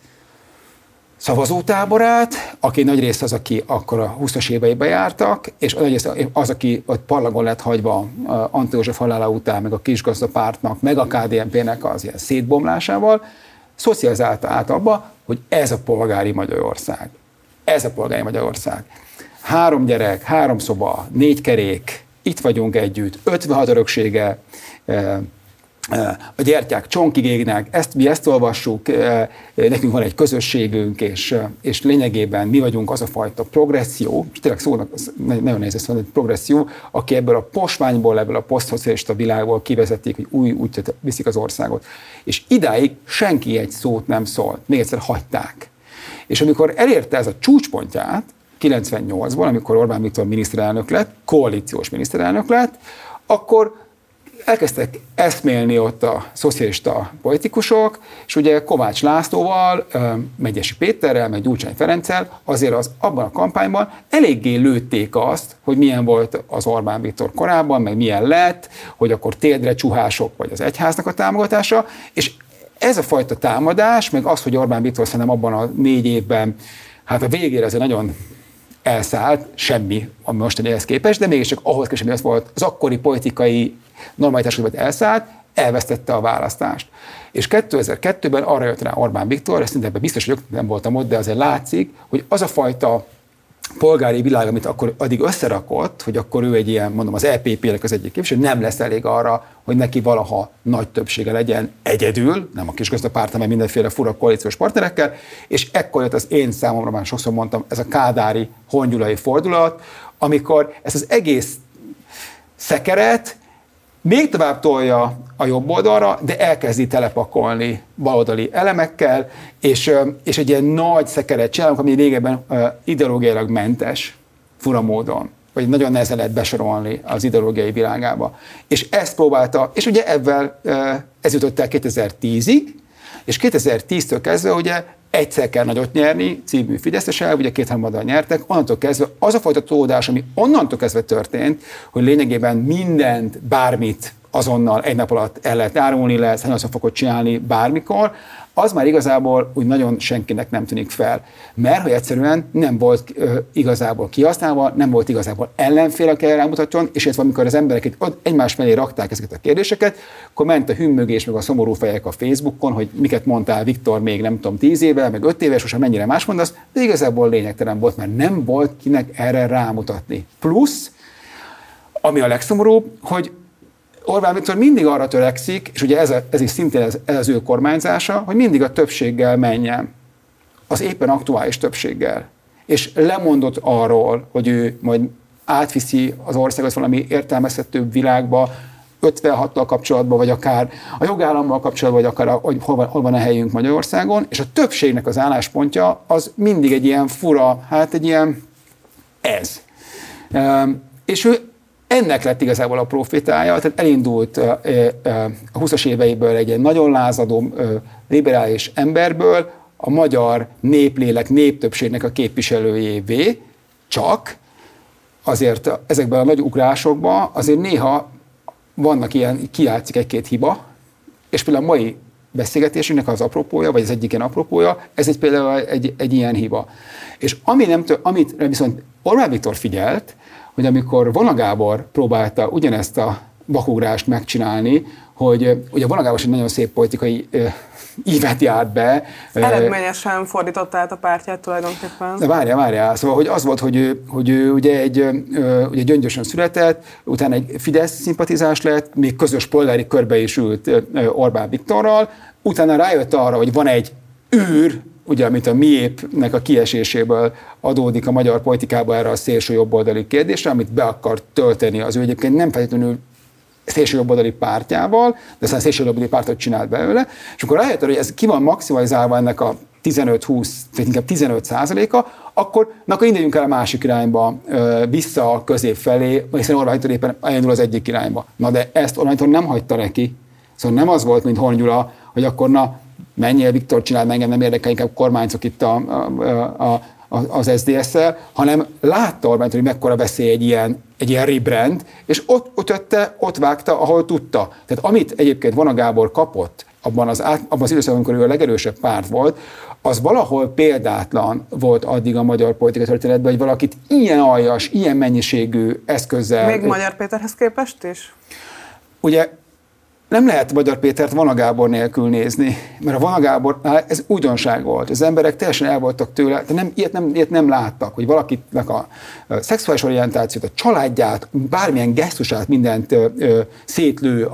szavazótáborát, aki nagy része az, aki akkor a 20-as éveiben jártak, és nagy része az, aki ott parlagon lett hagyva Antall József halála után, meg a Kisgazdapártnak, meg a KDNP-nek az ilyen szétbomlásával, szocializálta át abba, hogy ez a polgári Magyarország. Ez a polgári Magyarország. 3 gyerek, 3 szoba, 4 kerék, itt vagyunk együtt, 56 öröksége, a gyertyák csonkig égnek, mi ezt olvassuk, nekünk van egy közösségünk, és lényegében mi vagyunk az a fajta progresszió, és tényleg szónak nagyon nehéz ezt mondani, progresszió, aki ebből a posványból, ebből a posztszocialista világból kivezetik, hogy új útját viszik az országot. És idáig senki egy szót nem szólt, még egyszer hagyták. És amikor elérte ez a csúcspontját, 98-ban, amikor Orbán Viktor miniszterelnök lett, koalíciós miniszterelnök lett, akkor elkezdtek eszmélni ott a szocialista politikusok, és ugye Kovács Lászlóval, Megyesi Péterrel, meg Gyurcsány Ferenccel azért abban a kampányban eléggé lőtték azt, hogy milyen volt az Orbán Viktor korábban, meg milyen lett, hogy akkor térdre csuhások, vagy az egyháznak a támogatása, és ez a fajta támadás, meg az, hogy Orbán Viktor szerintem abban a 4 évben, hát a végére azért nagyon elszállt, semmi a mostanihez képest, de mégiscsak ahhoz képest, ami az volt az akkori politikai normalitáshoz volt elszállt, elvesztette a választást. És 2002-ben arra jött rá Orbán Viktor, ezt szinte biztos vagyok, nem voltam ott, de azért látszik, hogy az a fajta polgári világ, amit akkor addig összerakott, hogy akkor ő egy ilyen, mondom, az EPP-nek az egyik képviselő, nem lesz elég arra, hogy neki valaha nagy többsége legyen egyedül, nem a Kisgazdapárt, hanem mindenféle fura koalíciós partnerekkel, és ekkor jött az én számomra, már sokszor mondtam, ez a kádári, hongyulai fordulat, amikor ezt az egész szekeret még tovább tolja a jobb oldalra, de elkezdi telepakolni baloldali elemekkel, és egy ilyen nagy szekeret csinálunk, ami régebben ideológiailag mentes, fura módon, vagy nagyon nehezen lehet besorolni az ideológiai világába. És ezt próbálta, és ugye ez jutott el 2010-ig, és 2010-től kezdve ugye egyszer kell nagyot nyerni, című Fideszes elv, ugye 2/3 nyertek, onnantól kezdve az a fajta tódás, ami onnantól kezdve történt, hogy lényegében mindent, bármit azonnal egy nap alatt el lehet árulni, lehet 180 fokot csinálni bármikor, az már igazából úgy nagyon senkinek nem tűnik fel. Mert hogy egyszerűen nem volt igazából kihasználva, nem volt igazából ellenfél, aki rámutatjon, és illetve amikor az emberek egymás mellé rakták ezeket a kérdéseket, akkor ment a hümmögés, meg a szomorú fejek a Facebookon, hogy miket mondtál Viktor még nem tudom 10 éve, meg 5 éves, most mennyire más mondasz, de igazából lényegtelen volt, mert nem volt kinek erre rámutatni. Plusz, ami a legszomorúbb, hogy Orbán Viktor mindig arra törekszik, és ugye ez is szintén ez az ő kormányzása, hogy mindig a többséggel menjen, az éppen aktuális többséggel. És lemondott arról, hogy ő majd átviszi az országot valami értelmezhetőbb világba, 56-tal kapcsolatban, vagy akár a jogállammal kapcsolatban, vagy akár hogy hol van a helyünk Magyarországon, és a többségnek az álláspontja az mindig egy ilyen fura, hát egy ilyen ez. És ő ennek lett igazából a profétája, tehát elindult a 20-as éveiből egy nagyon lázadó, liberális emberből a magyar néplélek, néptöbbségnek a képviselőjévé, csak azért ezekben a nagy ugrásokban azért néha vannak ilyen, kijátszik egy-két hiba, és például a mai beszélgetésünknek az apropója, vagy az egyik ilyen apropója, ez például egy ilyen hiba. És amit viszont Orbán Viktor figyelt, hogy amikor Vona Gábor próbálta ugyanezt a bakugrást megcsinálni, hogy ugye Vona Gábor egy nagyon szép politikai ívet járt be. Eredményesen fordította át a pártját tulajdonképpen. De várjál. Szóval, hogy az volt, hogy ő ugye ugye Gyöngyösön született, utána egy Fidesz szimpatizás lett, még közös polgári körbe is ült Orbán Viktorral, utána rájött arra, hogy van egy űr, ugye, amit a miépnek a kieséséből adódik a magyar politikába erre a szélső jobboldali kérdésre, amit be akar tölteni az ő egyébként nem feltétlenül szélső jobboldali pártjával, de aztán szélső jobboldali pártot csinált belőle, és akkor rájött, hogy ez ki van maximalizálva ennek a 15-20, vagy inkább 15%-a, akkor induljunk el a másik irányba, vissza a közép felé, hiszen Orbán Viktor éppen elindul az egyik irányba. Na de ezt Orbán Viktor nem hagyta neki. Szóval nem az volt, mint Horn Gyula, hogy akkor menjél, Viktor, csináld, engem nem érdekel, inkább kormányzok itt az SZDSZ-szel, hanem látta Orbán, hogy mekkora veszély egy ilyen rebrand, és ott vágta, ahol tudta. Tehát amit egyébként Vona Gábor kapott abban az időszakban, amikor ő a legerősebb párt volt, az valahol példátlan volt addig a magyar politikai történetben, hogy valakit ilyen aljas, ilyen mennyiségű eszközzel... Még Magyar Péterhez képest is? Ugye nem lehet Magyar Pétert Vona Gábor nélkül nézni, mert a Vona Gábornál ez újdonság volt. Az emberek teljesen el voltak tőle, ilyet nem láttak, hogy valakinek a szexuális orientációt, a családját, bármilyen gesztusát, mindent szétlő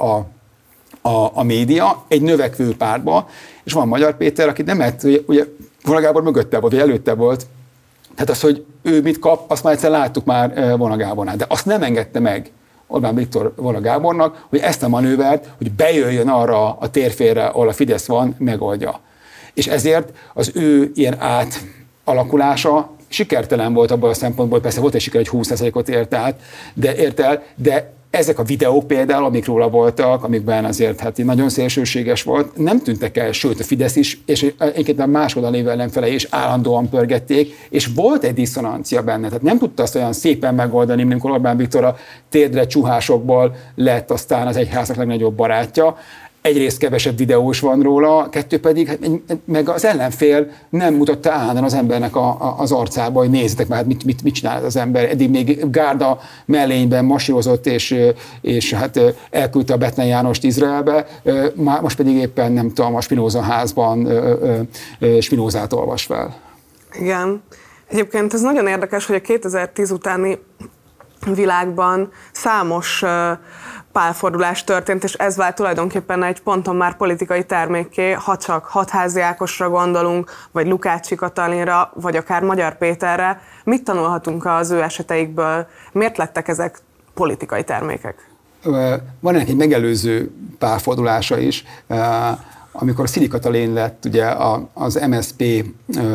a média egy növekvő pártba, és van Magyar Péter, aki nem lehet, ugye Vona Gábor mögötte volt, vagy előtte volt. Tehát az, hogy ő mit kap, azt már egyszer láttuk már Vona Gábornál, de azt nem engedte meg Orbán Viktor Vona Gábornak, hogy ezt a manővert, hogy bejöjjön arra a térfélre, ahol a Fidesz van, megoldja. És ezért az ő ilyen átalakulása sikertelen volt abban a szempontból, persze volt egy siker, hogy 20%-ot ért el, de ezek a videók például, amik róla voltak, amikben azért hát nagyon szélsőséges volt, nem tűntek el, sőt a Fidesz is, és egyébként a másoldal lévő ellenfelei is állandóan pörgették, és volt egy diszonancia benne, tehát nem tudta azt olyan szépen megoldani, mint amikor Orbán Viktor a térdre csuhásokból lett aztán az egyházak legnagyobb barátja. Egyrészt kevesebb videós van róla, kettő pedig, meg az ellenfél nem mutatta állandóan az embernek az arcába, hogy nézzétek már, mit csinál az ember. Eddig még gárda mellényben masírozott, és hát elküldte a Betlen Jánost Izraelbe, most pedig éppen nem tudom, a Spinoza házban Spinozát olvas fel. Igen. Egyébként ez nagyon érdekes, hogy a 2010 utáni világban számos pálfordulás történt, és ez vált tulajdonképpen egy ponton már politikai termékké, ha csak Hatházi Ákosra gondolunk, vagy Lukácsi Katalinra, vagy akár Magyar Péterre. Mit tanulhatunk az ő eseteikből? Miért lettek ezek politikai termékek? Van ennek egy megelőző pálfordulása is, amikor Szili Katalin lett ugye az MSZP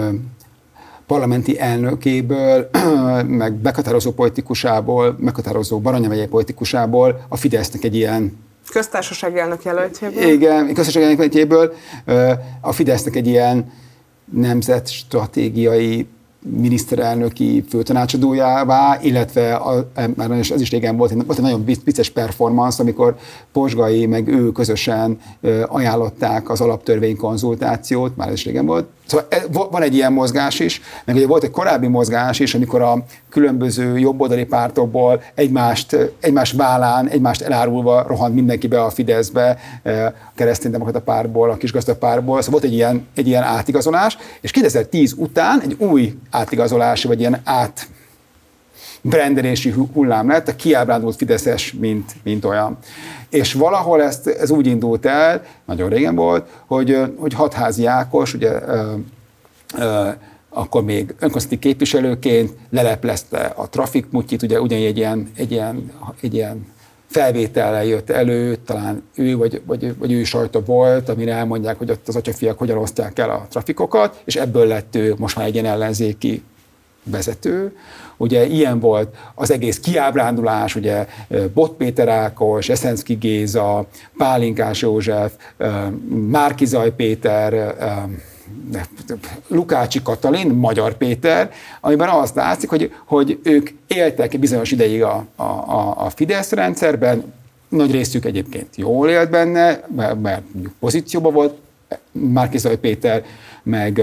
parlamenti elnökéből, meg meghatározó politikusából, meghatározó Baranya megyei politikusából a Fidesznek egy ilyen... Köztársasági elnök jelöltjéből? Igen, köztársasági elnök jelöltjéből a Fidesznek egy ilyen nemzetstratégiai miniszterelnöki főtanácsadójává, illetve már ez is régen volt egy nagyon vicces performance, amikor Pozsgai meg ő közösen ajánlották az alaptörvénykonzultációt, már ez is régen volt. Szóval van egy ilyen mozgás is, meg ugye volt egy korábbi mozgás is, amikor a különböző jobboldali pártokból egymás vállán, egymást elárulva rohant mindenki be a Fideszbe, a kereszténydemokrata pártból, a kisgazdag pártból. Szóval volt egy ilyen átigazolás, és 2010 után egy új átigazolási, vagy ilyen átbrendelési hullám lett, a kiábrándult fideszes, mint olyan. És valahol ez úgy indult el, nagyon régen volt, hogy Hatházi Ákos, ugye akkor még önkormányzati képviselőként leleplezte a trafikmutyit, ugye ugyanígy egy ilyen felvétellel jött elő, talán ő vagy ő sajta volt, amire elmondják, hogy ott az atyafiak hogyan osztják el a trafikokat, és ebből lett ő most már egy ilyen ellenzéki vezető. Ugye ilyen volt az egész kiábrándulás, ugye Bot Péter Ákos, Eszenszky Géza, Pálinkás József, Márki-Zay Péter, Lukácsi Katalin, Magyar Péter, amiben azt látszik, hogy ők éltek bizonyos ideig a Fidesz rendszerben, nagy részük egyébként jól élt benne, mert pozícióban volt Márki-Zay Péter, meg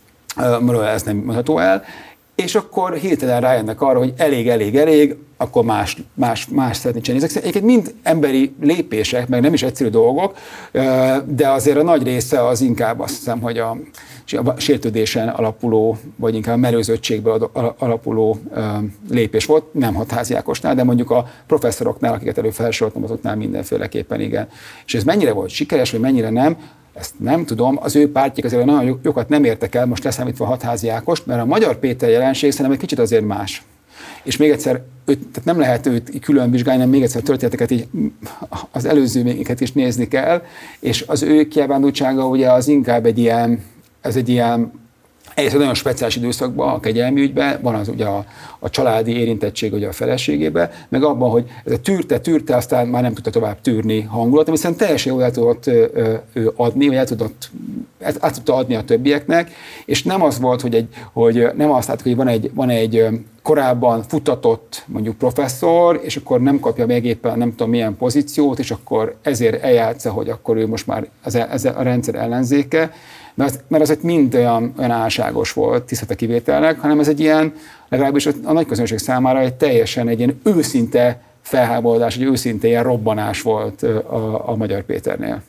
ez nem mondható el, és akkor hirtelen rájönnek arra, hogy elég, akkor más szeretni csinálni. Ezek egyébként mind emberi lépések, meg nem is egyszerű dolgok, de azért a nagy része az inkább azt hiszem, hogy a sértődésen alapuló, vagy inkább a merőzöttségből alapuló lépés volt, nem Hatházi Ákosnál, de mondjuk a professzoroknál, akiket előfelsoroltam, azoknál mindenféleképpen igen. És ez mennyire volt sikeres, vagy mennyire nem, ezt nem tudom, az ő pártjék azért nagyon jókat nem értek el, most leszámítva Hatházi Ákost, mert a Magyar Péter jelenség szerintem egy kicsit azért más. És még egyszer, tehát nem lehet őt külön vizsgálni, hanem még egyszer a történeteket így, az előzőeket is nézni kell, és az ő kiábrándultsága ugye az inkább egy ilyen nagyon speciális időszakban, a kegyelmi ügyben, van az ugye a családi érintettség ugye a feleségében, meg abban, hogy ez a tűrte, aztán már nem tudta tovább tűrni hangulat, ami szerintem teljesen jól el tudott adni, vagy át tudta adni a többieknek, és nem az volt, hogy nem azt láttuk, hogy van egy korábban futatott mondjuk professzor, és akkor nem kapja meg éppen nem tudom milyen pozíciót, és akkor ezért eljátsza, hogy akkor ő most már ez a rendszer ellenzéke, mert az mind olyan álságos volt, tisztelt a kivételnek, hanem ez egy ilyen, legalábbis a nagy közönség számára egy ilyen őszinte felháborodás, egy őszinte ilyen robbanás volt a Magyar Péternél.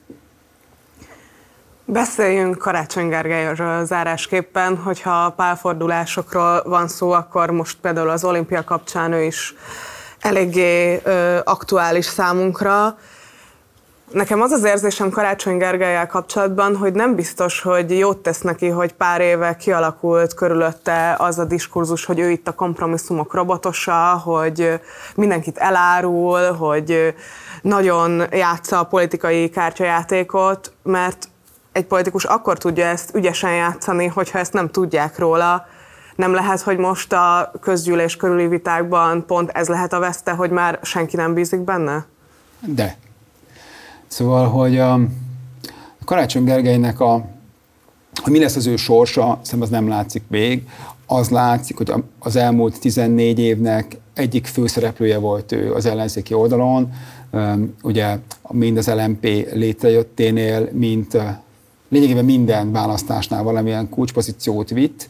Beszéljünk Karácsony Gergelyről zárásképpen, hogyha pálfordulásokról van szó, akkor most például az olimpia kapcsán ő is eléggé aktuális számunkra. Nekem az az érzésem Karácsony Gergellyel kapcsolatban, hogy nem biztos, hogy jót tesz neki, hogy pár éve kialakult körülötte az a diskurzus, hogy ő itt a kompromisszumok robotosa, hogy mindenkit elárul, hogy nagyon játsza a politikai kártyajátékot, mert egy politikus akkor tudja ezt ügyesen játszani, hogyha ezt nem tudják róla. Nem lehet, hogy most a közgyűlés körüli vitákban pont ez lehet a veszte, hogy már senki nem bízik benne? De. Szóval, hogy a Karácsony Gergelynek hogy mi lesz az ő sorsa, szerintem az nem látszik még. Az látszik, hogy az elmúlt 14 évnek egyik főszereplője volt ő az ellenzéki oldalon. Ugye mind az LMP létrejötténél, mint lényegében minden választásnál valamilyen kulcspozíciót vitt.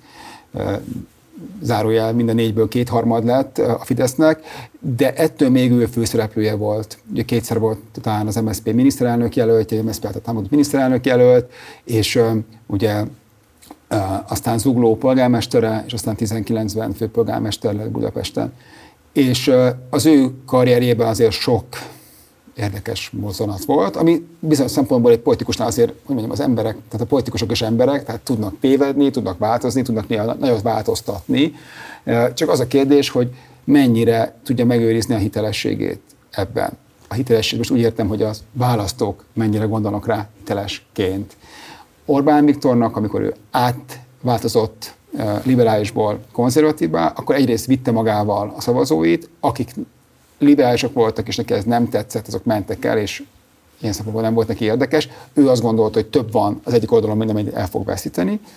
Zárójel minden 4-ből 2/3 lett a Fidesznek, de ettől még ő főszereplője volt. Ugye kétszer volt talán az MSZP miniszterelnök jelöltje, az MSZP által támogatott miniszterelnök jelölt, és ugye aztán Zugló polgármestere, és aztán 19-ben főpolgármester lett Budapesten. És az ő karrierjében azért sok érdekes mozzanat volt, ami bizonyos szempontból egy politikusnál azért, hogy mondjam, az emberek, tehát a politikusok is emberek, tehát tudnak tévedni, tudnak változni, tudnak néha nagyot változtatni. Csak az a kérdés, hogy mennyire tudja megőrizni a hitelességét ebben. A hitelesség, most úgy értem, hogy a választók mennyire gondolnak rá hitelesként. Orbán Viktornak, amikor ő átváltozott liberálisból konzervatívba, akkor egyrészt vitte magával a szavazóit, akik liberálisok voltak, és neki ez nem tetszett, azok mentek el, és ilyen szempontból nem volt neki érdekes. Ő azt gondolta, hogy több van az egyik oldalon, mint amit el fog veszíteni.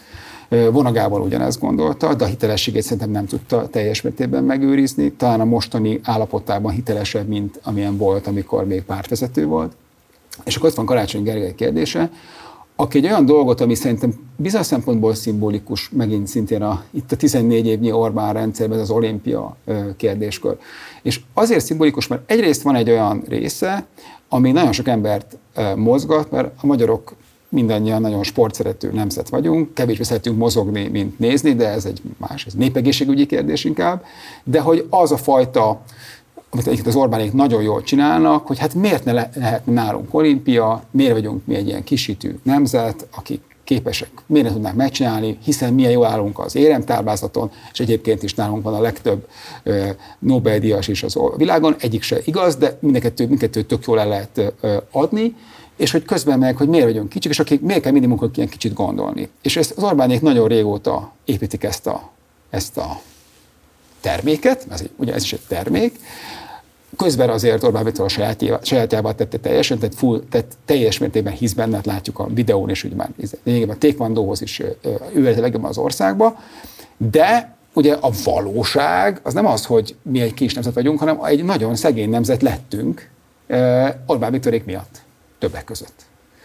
Vona Gábor ugyanezt gondolta, de a hitelességét szerintem nem tudta teljes mértékben megőrizni. Talán a mostani állapotában hitelesebb, mint amilyen volt, amikor még pártvezető volt. És akkor ott van Karácsony Gergely kérdése, aki egy olyan dolgot, ami szerintem bizonyos szempontból szimbolikus, megint szintén itt a 14 évnyi Orbán rendszerben, az olimpia kérdéskör. És azért szimbolikus, mert egyrészt van egy olyan része, ami nagyon sok embert mozgat, mert a magyarok mindannyian nagyon sportszerető nemzet vagyunk, kevésbé szeretünk mozogni, mint nézni, de ez egy más, ez népegészségügyi kérdés inkább, de hogy az a fajta, amit az Orbánék nagyon jól csinálnak, hogy hát miért ne lehetne nálunk olimpia, miért vagyunk mi egy ilyen kisítő nemzet, akik képesek, miért ne tudnánk megcsinálni, hiszen milyen jól állunk az éremtáblázaton, és egyébként is nálunk van a legtöbb Nobel-díjas is az világon, egyik se igaz, de mindkettőt tök jól el lehet adni, és hogy közben meg, hogy miért vagyunk kicsik, és akik miért kell mindig munkák ilyen kicsit gondolni. És ezt az Orbánék nagyon régóta építik ezt a terméket, ugye ez is egy termék, közben azért Orbán Viktor a sajátjával tette teljesen, tehát teljes mértékben hisz benne, látjuk a videón, és úgy már lényegében a taekwondóhoz is ő legjobban az országba, de ugye a valóság az nem az, hogy mi egy kis nemzet vagyunk, hanem egy nagyon szegény nemzet lettünk Orbán Viktorék miatt, többek között.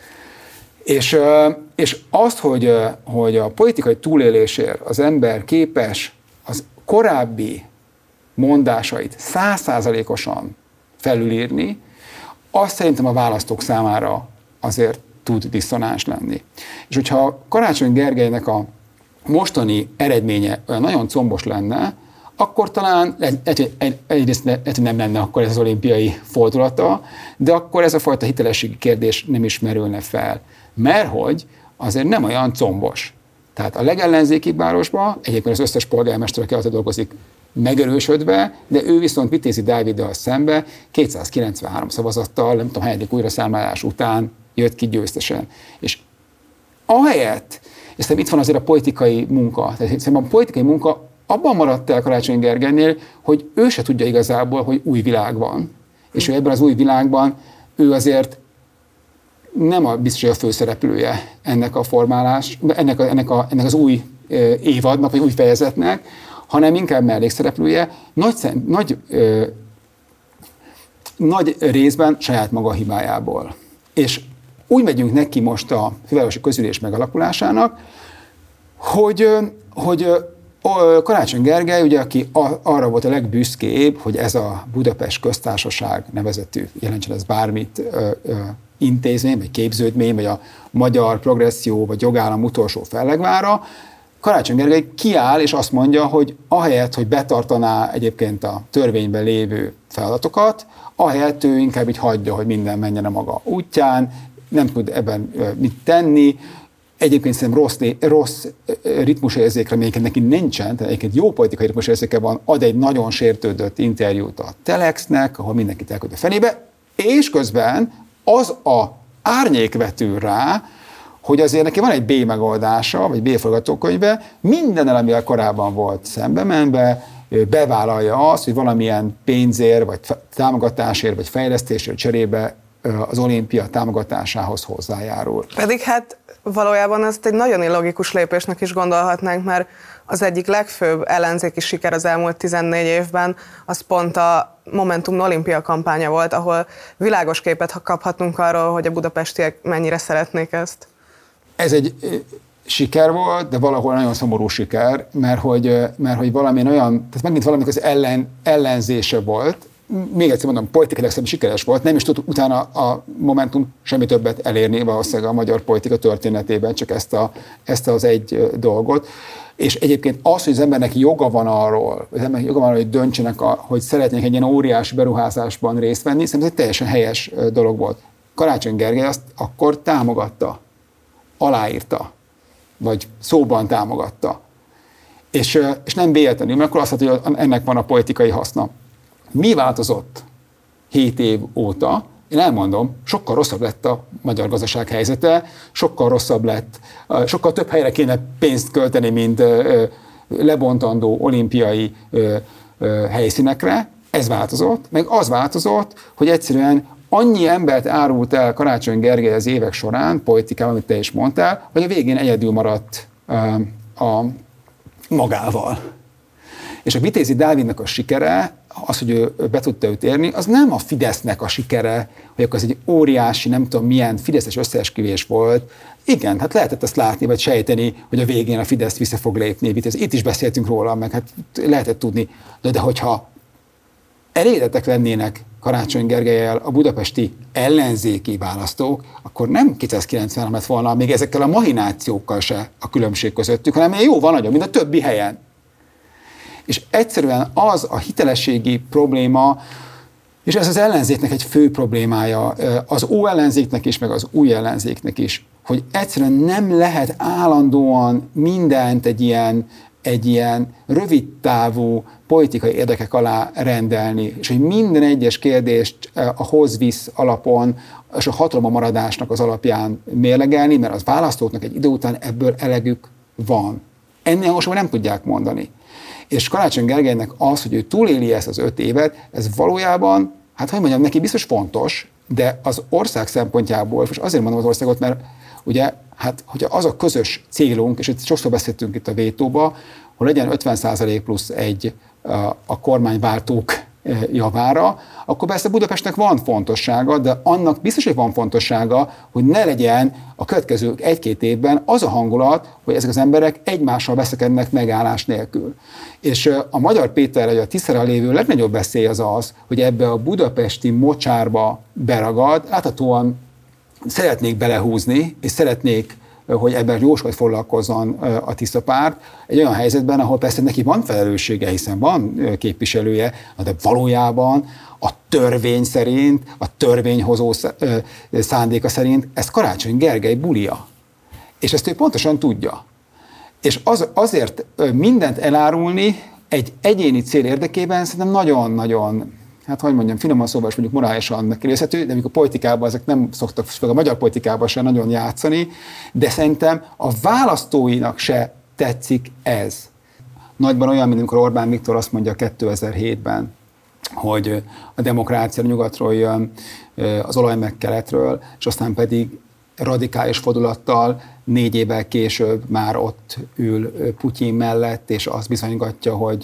És azt, hogy a politikai túlélésért az ember képes az korábbi mondásait 100%-osan felülírni, azt szerintem a választók számára azért tud diszonáns lenni. És hogyha Karácsony Gergelynek a mostani eredménye olyan nagyon combos lenne, akkor talán egyrészt nem lenne akkor ez az olimpiai fordulata, de akkor ez a fajta hitelességi kérdés nem is merülne fel. Merthogy azért nem olyan combos. Tehát a legellenzékibb városban, egyébként az összes polgármester, aki azért dolgozik, megerősödve, de ő viszont Vitézi Dáviddal szembe 293 szavazattal, nem tudom, hanyadik újraszámlálás után jött ki győztesen. És ahelyett, és szerintem itt van azért a politikai munka, tehát szerintem a politikai munka abban maradt el Karácsony Gergelynél, hogy ő se tudja igazából, hogy új világ van. És ő ebben az új világban, ő azért nem biztos, hogy a főszereplője ennek a formálás, ennek az új évadnak, vagy új fejezetnek, hanem inkább mellékszereplője, nagy részben saját maga hibájából. És úgy megyünk neki most a fővárosi közülés megalakulásának, hogy Karácsony Gergely, ugye, aki arra volt a legbüszkébb, hogy ez a Budapest Köztársaság nevezetű, jelentsen ez bármit, intézmény, vagy képződmény, vagy a magyar progresszió, vagy jogállam utolsó fellegvára, Karácsony Gergely kiáll, és azt mondja, hogy ahelyett, hogy betartaná egyébként a törvényben lévő feladatokat, ahelyett ő inkább így hagyja, hogy minden menjen a maga útján, nem tud ebben mit tenni. Egyébként szerintem rossz ritmusérzékre, amelyeket neki nincsen, tehát egyébként jó politikai ritmusérzéke van, ad egy nagyon sértődött interjút a Telexnek, ahol mindenkit elköt a fenébe, és közben az a árnyék vetül rá, hogy azért neki van egy B megoldása, vagy B forgatókönyve, mindennel, amivel korábban volt szembe menve, bevállalja azt, hogy valamilyen pénzért, vagy támogatásért, vagy fejlesztésért cserébe az olimpia támogatásához hozzájárul. Pedig hát valójában ezt egy nagyon illogikus lépésnek is gondolhatnánk, mert az egyik legfőbb ellenzéki siker az elmúlt 14 évben az pont a Momentum olimpia kampánya volt, ahol világos képet kaphatunk arról, hogy a budapestiek mennyire szeretnék ezt. Ez egy siker volt, de valahol nagyon szomorú siker, mert hogy valami olyan, tehát megint valamik az ellenzése volt, még egyszer mondom, politikailag sikeres volt, nem is tud utána a Momentum semmi többet elérni valószínűleg a magyar politika történetében, csak ezt az egy dolgot. És egyébként az, hogy az embernek joga van arról, hogy döntsenek, hogy szeretnék egy ilyen óriási beruházásban részt venni, szerintem ez egy teljesen helyes dolog volt. Karácsony Gergely azt akkor támogatta, aláírta, vagy szóban támogatta. És nem véletlenül, mert akkor azt mondta, hogy ennek van a politikai haszna. Mi változott 7 év óta? Én elmondom, sokkal rosszabb lett a magyar gazdaság helyzete, sokkal rosszabb lett, sokkal több helyre kéne pénzt költeni, mint lebontandó olimpiai helyszínekre. Ez változott, meg az változott, hogy egyszerűen annyi embert árult el Karácsony Gergely az évek során, politikában, amit te is mondtál, hogy a végén egyedül maradt magával. És a Vitézi Dávidnak a sikere, az, hogy ő be tudta őt érni, az nem a Fidesznek a sikere, hogy akkor ez egy óriási, nem tudom milyen fideszes összeesküvés volt. Igen, hát lehetett azt látni, vagy sejteni, hogy a végén a Fidesz vissza fog lépni. Itt is beszéltünk róla, meg hát lehetett tudni. De hogyha elégedettek lennének Karácsony Gergellyel a budapesti ellenzéki választók, akkor nem 290 lett volna még ezekkel a mahinációkkal se a különbség közöttük, hanem jóval nagyobb, mint a többi helyen. És egyszerűen az a hitelességi probléma, és ez az ellenzéknek egy fő problémája, az óellenzéknek is, meg az új ellenzéknek is, hogy egyszerűen nem lehet állandóan mindent egy ilyen rövidtávú politikai érdekek alá rendelni, és hogy minden egyes kérdést a hoz-visz alapon és a hatalomban maradásnak az alapján mérlegelni, mert az választóknak egy idő után ebből elegük van. Ennél most már nem tudják mondani. És Karácsony Gergelynek az, hogy ő túléli ezt az 5 évet, ez valójában, hát hogy mondjam, neki biztos fontos, de az ország szempontjából, és azért mondom az országot, mert ugye, hát hogyha az a közös célunk, és itt sokszor beszéltünk itt a vétóba, hogy legyen 50% plusz 1 a kormányváltók javára, akkor persze Budapestnek van fontossága, de annak biztos, hogy van fontossága, hogy ne legyen a következő 1-2 évben az a hangulat, hogy ezek az emberek egymással veszekednek megállás nélkül. És a Magyar Péter, a Tiszára lévő legnagyobb veszély az, hogy ebbe a budapesti mocsárba beragad, láthatóan szeretnék belehúzni, és szeretnék, hogy ebben jósokat foglalkozzon a Tisza párt, egy olyan helyzetben, ahol persze neki van felelőssége, hiszen van képviselője, de valójában a törvény szerint, a törvényhozó szándéka szerint ez Karácsony Gergely bulia. És ezt ő pontosan tudja. És azért mindent elárulni egy egyéni cél érdekében szerintem nagyon-nagyon, hát hogy mondjam, finoman szóval is mondjuk morálisan megkérdezhető, de amikor a politikában ezek nem szoktak, a magyar politikában sem nagyon játszani, de szerintem a választóinak se tetszik ez. Nagyban olyan, mint amikor Orbán Viktor azt mondja 2007-ben, hogy a demokrácia nyugatról jön, az olaj meg keletről, és aztán pedig radikális fordulattal 4 évvel később már ott ül Putyin mellett, és azt bizonygatja, hogy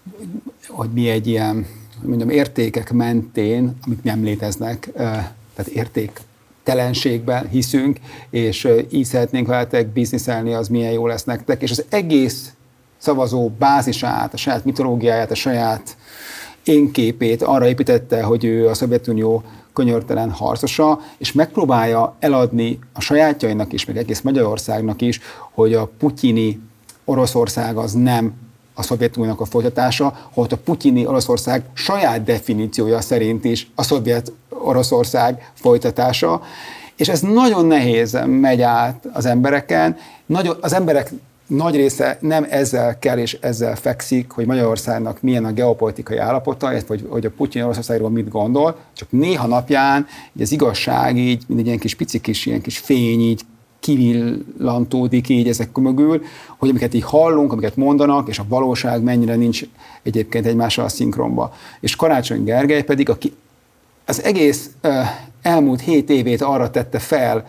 mi egy ilyen, mondjam, értékek mentén, amik nem léteznek, tehát értéktelenségben hiszünk, és így szeretnénk veletek bizniszelni, az milyen jó lesz nektek, és az egész szavazó bázisát, a saját mitológiáját, a saját énképét arra építette, hogy ő a Szovjetunió könyörtelen harcosa, és megpróbálja eladni a sajátjainak is, meg egész Magyarországnak is, hogy a putyini Oroszország az nem a Szovjetuniónak a folytatása, hogy a putyini Oroszország saját definíciója szerint is a szovjet Oroszország folytatása, és ez nagyon nehéz megy át az embereken. Az emberek nagy része nem ezzel kell és ezzel fekszik, hogy Magyarországnak milyen a geopolitikai állapota, vagy hogy a Putyin Oroszországról mit gondol, csak néha napján így az igazság így, mint egy ilyen kis pici kis, ilyen kis fény így kivillantódik így ezek mögül, hogy amiket így hallunk, amiket mondanak, és a valóság mennyire nincs egyébként egymással a szinkronba. És Karácsony Gergely pedig, aki az egész elmúlt 7 évét arra tette fel,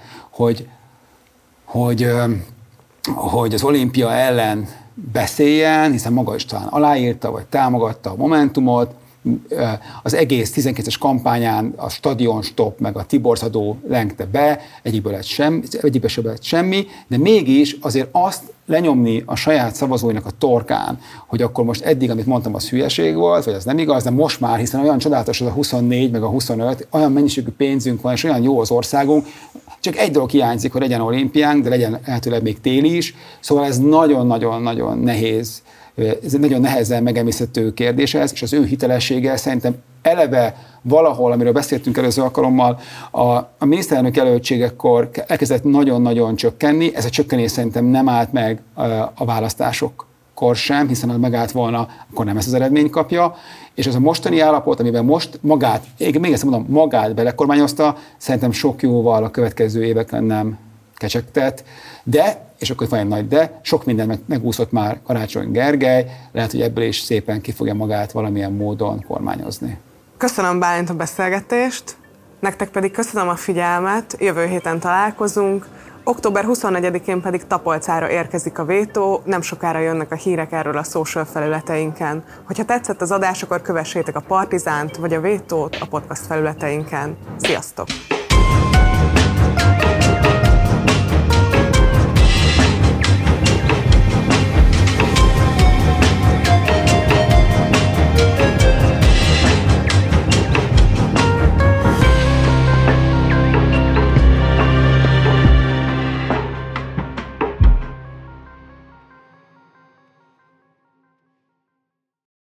hogy az olimpia ellen beszéljen, hiszen maga is talán aláírta, vagy támogatta a Momentumot, az egész 12-es kampányán a stadion stop, meg a Tiborcadó lengte be, egyikből sem lett semmi, de mégis azért azt lenyomni a saját szavazóinak a torkán, hogy akkor most eddig, amit mondtam, az hülyeség volt, vagy az nem igaz, de most már, hiszen olyan csodálatos az a 24, meg a 25, olyan mennyiségű pénzünk van, és olyan jó az országunk, csak egy dolog hiányzik, hogy legyen olimpiánk, de legyen lehetőleg még téli is, szóval ez nagyon-nagyon-nagyon nehéz, ez egy nagyon nehezen megemészhető kérdés ez, és az ő hitelessége szerintem eleve valahol, amiről beszéltünk előző alkalommal, a miniszterelnök jelöltségekkor elkezdett nagyon-nagyon csökkenni, ez a csökkenés szerintem nem állt meg a választásokkor sem, hiszen ha megállt volna, akkor nem ezt az eredményt kapja, és ez a mostani állapot, amiben most magát, még ezt mondom, magát belekormányozta, szerintem sok jóval a következő években nem kecsegtet, de, és akkor van egy nagy de, sok mindent megúszott már Karácsony Gergely, lehet, hogy ebből is szépen ki fogja magát valamilyen módon kormányozni. Köszönöm, Bálint, a beszélgetést, nektek pedig köszönöm a figyelmet, jövő héten találkozunk, Október 24-én pedig Tapolcára érkezik a vétó, nem sokára jönnek a hírek erről a social felületeinken. Hogyha tetszett az adás, akkor kövessétek a Partizánt vagy a Vétót a podcast felületeinken. Sziasztok!